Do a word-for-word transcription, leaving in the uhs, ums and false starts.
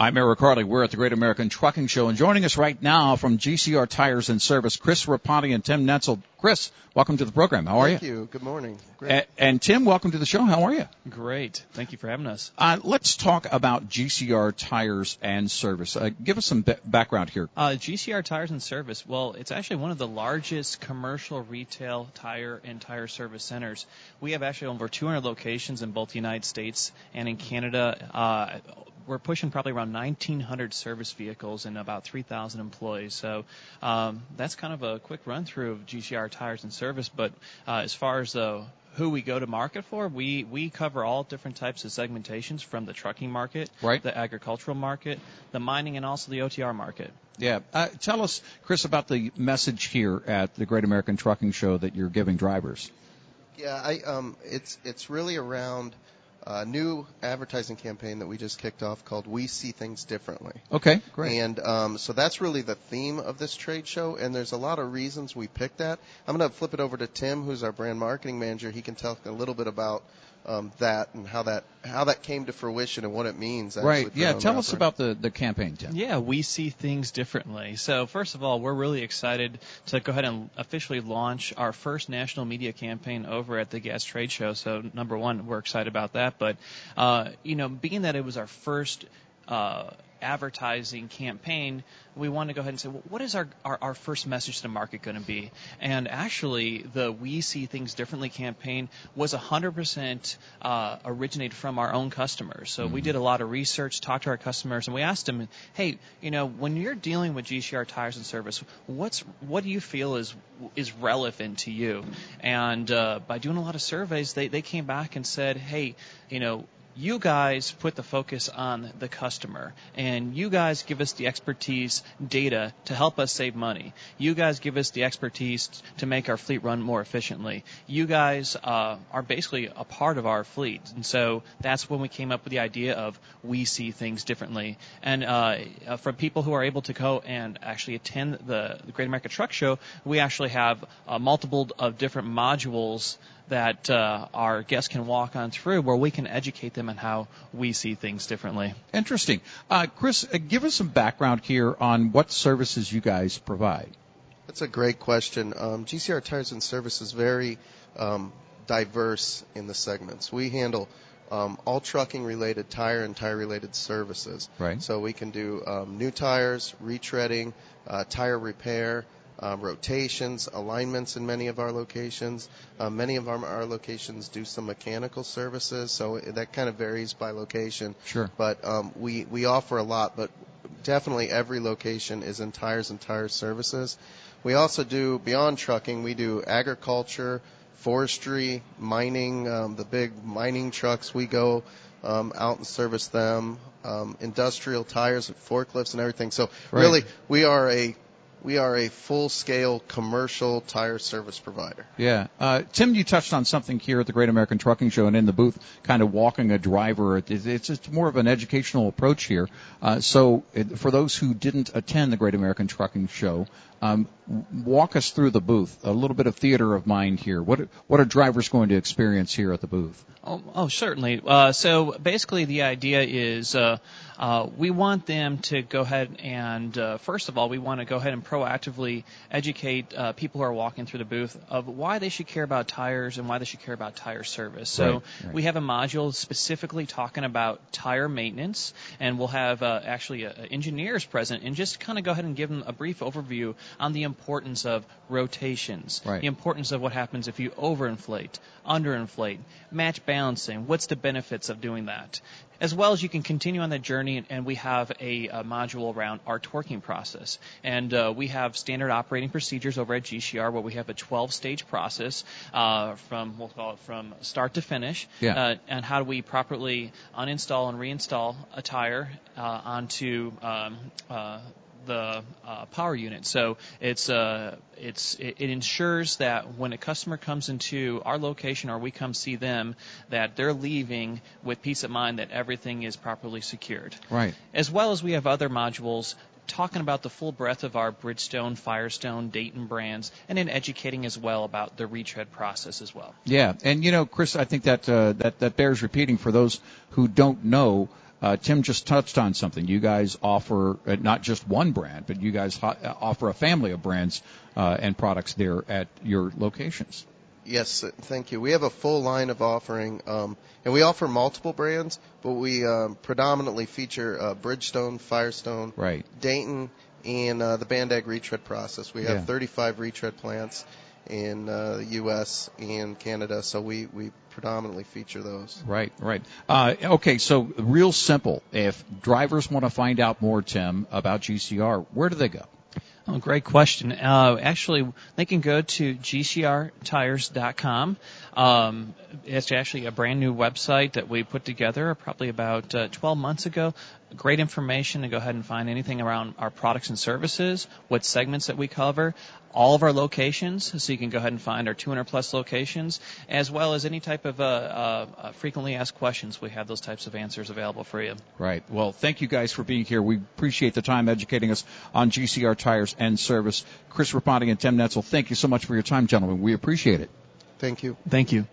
I'm Eric Harley. We're at the Great American Trucking Show, and joining us right now from G C R Tires and Service, Chris Raponte and Tim Netzel. Chris, welcome to the program. How are Thank you? Thank you. Good morning. Great. And, and Tim, welcome to the show. How are you? Great. Thank you for having us. Uh, let's talk about G C R Tires and Service. Uh, give us some b- background here. Uh, G C R Tires and Service, well, it's actually one of the largest commercial retail tire and tire service centers. We have actually over two hundred locations in both the United States and in Canada. Uh, we're pushing probably around nineteen hundred service vehicles and about three thousand employees. So um, that's kind of a quick run through of G C R Tires and Service. But uh, as far as the who we go to market for, we, we cover all different types of segmentations, from the trucking market, right, the agricultural market, the mining, and also the O T R market. Yeah. Uh, tell us, Chris, about the message here at the Great American Trucking Show that you're giving drivers. Yeah, I um, it's it's really around a new advertising campaign that we just kicked off called We See Things Differently. Okay, great. And um, so that's really the theme of this trade show, and there's a lot of reasons we picked that. I'm going to flip it over to Tim, who's our brand marketing manager. He can tell a little bit about um, that and how that how that came to fruition and what it means. Right, yeah, tell us about the, the campaign, Tim. Yeah, We See Things Differently. So first of all, we're really excited to go ahead and officially launch our first national media campaign over at the Gas Trade Show. So number one, we're excited about that. But, uh, you know, being that it was our first uh, advertising campaign, we wanted to go ahead and say, well, what is our, our, our first message to the market going to be? And actually, the We See Things Differently campaign was one hundred percent uh, originated from our own customers. So mm-hmm. we did a lot of research, talked to our customers, and we asked them, hey, you know, when you're dealing with G C R Tires and Service, what's what do you feel is is relevant to you? And uh, by doing a lot of surveys, they, they came back and said, hey, you know, you guys put the focus on the customer, and you guys give us the expertise, data, to help us save money. You guys give us the expertise to make our fleet run more efficiently. You guys uh, are basically a part of our fleet. And so that's when we came up with the idea of We See Things Differently. And uh, for people who are able to go and actually attend the, the Great American Truck Show, we actually have uh, multiple of different modules that uh, our guests can walk on through, where we can educate them on how we see things differently. Interesting. Uh, Chris, uh, give us some background here on what services you guys provide. That's a great question. Um, G C R Tires and Service is very um, diverse in the segments. We handle um, all trucking-related tire and tire-related services. Right. So we can do um, new tires, retreading, uh, tire repair, Uh, rotations, alignments in many of our locations. Uh, many of our, our locations do some mechanical services, so that kind of varies by location. Sure. But um, we, we offer a lot, but definitely every location is in tires and tire services. We also do, beyond trucking, we do agriculture, forestry, mining, um, the big mining trucks. We go um, out and service them, um, industrial tires, forklifts, and everything. So right. really, we are a We are a full-scale commercial tire service provider. Yeah. Uh, Tim, you touched on something here at the Great American Trucking Show and in the booth, kind of walking a driver. It, it's just more of an educational approach here. Uh, so it, for those who didn't attend the Great American Trucking Show, um, walk us through the booth, a little bit of theater of mind here. What, what are drivers going to experience here at the booth? Oh, oh certainly. Uh, so basically the idea is uh, uh, we want them to go ahead and, uh, first of all, we want to go ahead and proactively educate uh, people who are walking through the booth of why they should care about tires and why they should care about tire service. So right, right. we have a module specifically talking about tire maintenance, and we'll have uh, actually uh, engineers present and just kind of go ahead and give them a brief overview on the importance of rotations, right. the importance of what happens if you overinflate, underinflate, match balancing, what's the benefits of doing that. As well as you can continue on that journey, and we have a, a module around our torquing process. And uh, we have standard operating procedures over at G C R where we have a twelve-stage process uh, from, we'll call it from start to finish, yeah. uh, and how do we properly uninstall and reinstall a tire uh, onto um, uh, the uh, power unit. So it's uh, it's it, it ensures that when a customer comes into our location or we come see them, that they're leaving with peace of mind that everything is properly secured. Right. As well as we have other modules talking about the full breadth of our Bridgestone, Firestone, Dayton brands, and then educating as well about the retread process as well. Yeah, and you know, Chris, I think that uh, that that bears repeating for those who don't know. Uh, Tim just touched on something. You guys offer uh, not just one brand, but you guys ho- offer a family of brands uh, and products there at your locations. Yes, thank you. We have a full line of offering, um, and we offer multiple brands, but we um, predominantly feature uh, Bridgestone, Firestone, right. Dayton, and uh, the Bandag retread process. We have yeah. thirty-five retread plants in uh, the U S and Canada, so we, we predominantly feature those. Right, right. Uh, okay, so real simple. If drivers want to find out more, Tim, about G C R, where do they go? Oh, great question. Uh, actually, they can go to G C R tires dot com. Um, it's actually a brand new website that we put together probably about uh, twelve months ago. Great information to go ahead and find anything around our products and services, what segments that we cover, all of our locations, so you can go ahead and find our two hundred plus locations, as well as any type of uh, uh, frequently asked questions. We have those types of answers available for you. Right. Well, thank you guys for being here. We appreciate the time educating us on G C R Tires and Service. Chris Raponte and Tim Netzel, thank you so much for your time, gentlemen. We appreciate it. Thank you. Thank you.